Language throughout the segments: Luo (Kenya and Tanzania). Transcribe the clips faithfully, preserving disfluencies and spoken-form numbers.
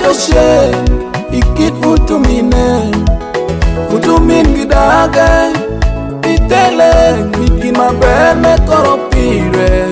she ikit utumine utumin gidage itele mikima beme koropire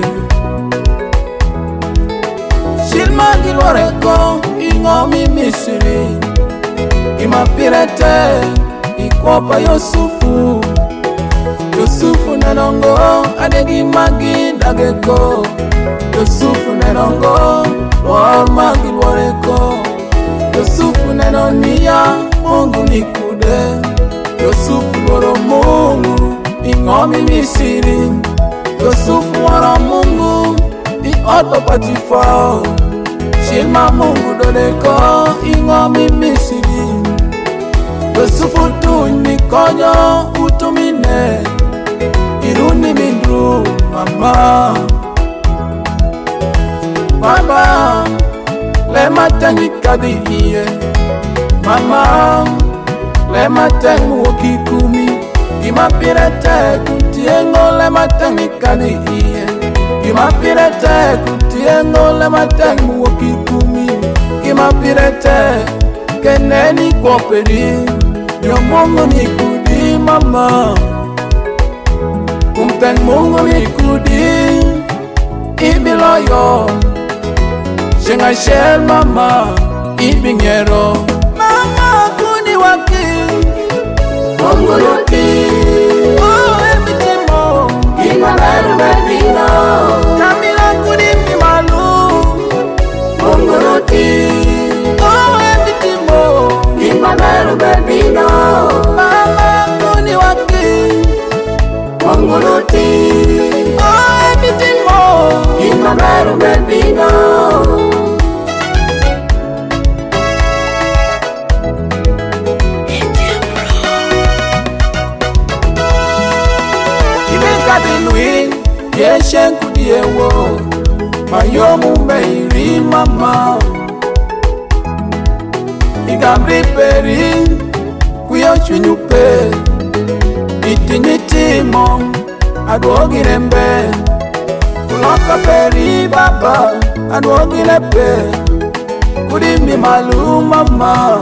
shilma giloreko ingomi misiri imapirete ikopa Yusufu Yusufu nenongo adegi magi dageko Yusufu nenongo Lord magi loreko Yusufu nenonia Mungu nikude Yusufu loro Mungu ingomi misiri Yusufu wara Mungu i oto patifao shilma Mungu doleko ingomi misiri Yusufu tu nikonyo utumine iruni mindru mama Baba le matangi kadi iye mama le matangi wokikumi imapirete kutiengo le matangi kadi iye imapirete kutiengo le matangi wokikumi imapirete keneni koperi yo Mungu nikudi mama kumteng Mungu nikudi ibiloyo Shenga shel mama ibingero mama kuni waki Mungu nuti oh emitimo imalaru bedino kamila kuni mimalu Mungu nuti oh emitimo imalaru bedino mama kuni waki Mungu nuti oh emitimo imalaru bedino Yeshen kudiewo mayomu meiri mama Igambri peri kuyo chunyupe Itinyitimo aduogirembe Kuloka peri baba aduogirepe Kudimi malu mama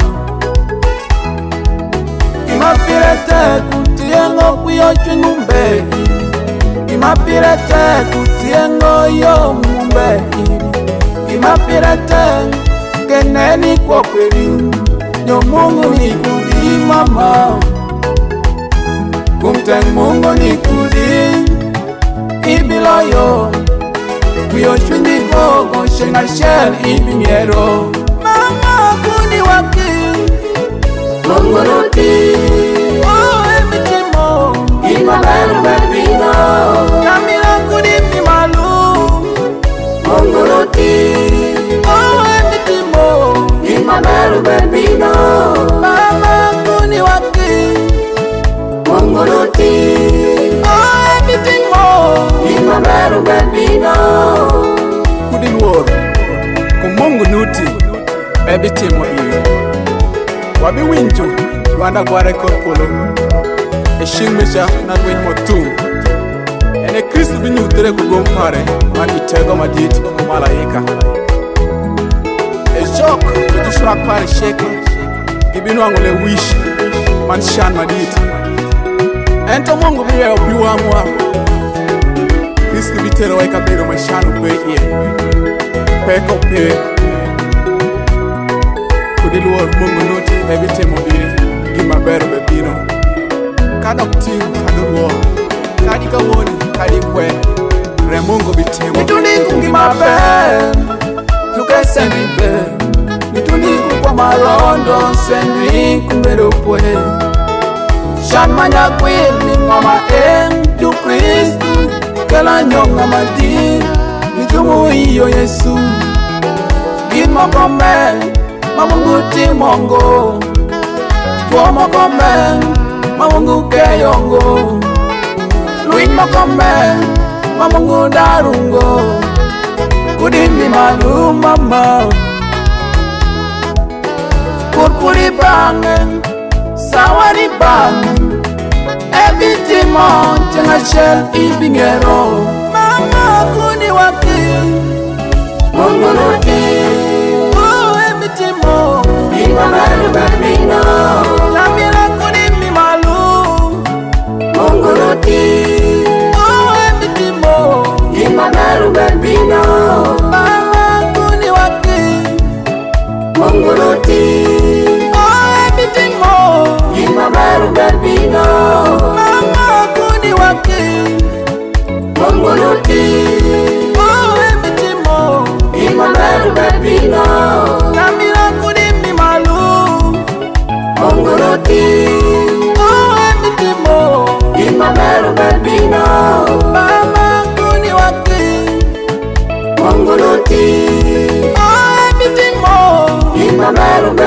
Imapirete kutiengo kuyo chunyumbe Imapirete kutiengo yo mumbe Imapirete keneni kwa kweli Yo Mungu nikudi mama Kumteng Mungu nikudi Ibiloyo Kuyo chundi bogo shenga shel ibimiero Mama kuni waki Mungu nuti Oh emitimo Imalaru bedino Kamila kudimi malu Mungu nuti Oh emitimo Imalaru bedino Mama kuni waki Mungu nuti Oh emitimo Imalaru bedino Kudi luor Kumungu nuti Ebitimo iyo Wabi winju Wanda gware korpolo Eshimesha na win motum Ene Kristo binyu tere kugompare Man itego madit kumalaika Ejok Ejishwa pare sheke Gibinu angule wish Man shan madit Ento Mungu biwe obiwa mwa Kristo bitere waika bero mashanu kwe iye Peko pe Kudiluwa Mungu nuti Ebite mobili Gima bero bebino Kada kutim, kada uo Kadi kawoni, kadi kwe Remungo bitemo Nituniku ngimabe Tuke sendi be Nituniku kwa marondo Sendi kumbero pwe Shan manya kwil ni ngoma em Yu Kristu Kela nyonga madi Nitumu iyo Yesu Gima kome Mamungu timongo Tuomo kome Mamungu keyongo Luin makome Mamungu darungo Kudimi malu mama Kurkuri bangen Sawari bangen Ebitimo Tenga shell ibingero Mama kuni waki Mungu nuti Oh ebitimo Ima maru bambino Namila kuni malu Mongoloti Oh ebitimo Ima maru bambino Mama kuni waki Mongoloti Oh ebitimo Ima maru bambino Mama kuni waki Mongoloti Oh ebitimo Ima maru bambino Namila kuni malu Mongoloti Oh ebitimo Ima maru bambino Mama kuni waki Mongoloti Oh ebitimo Ima maru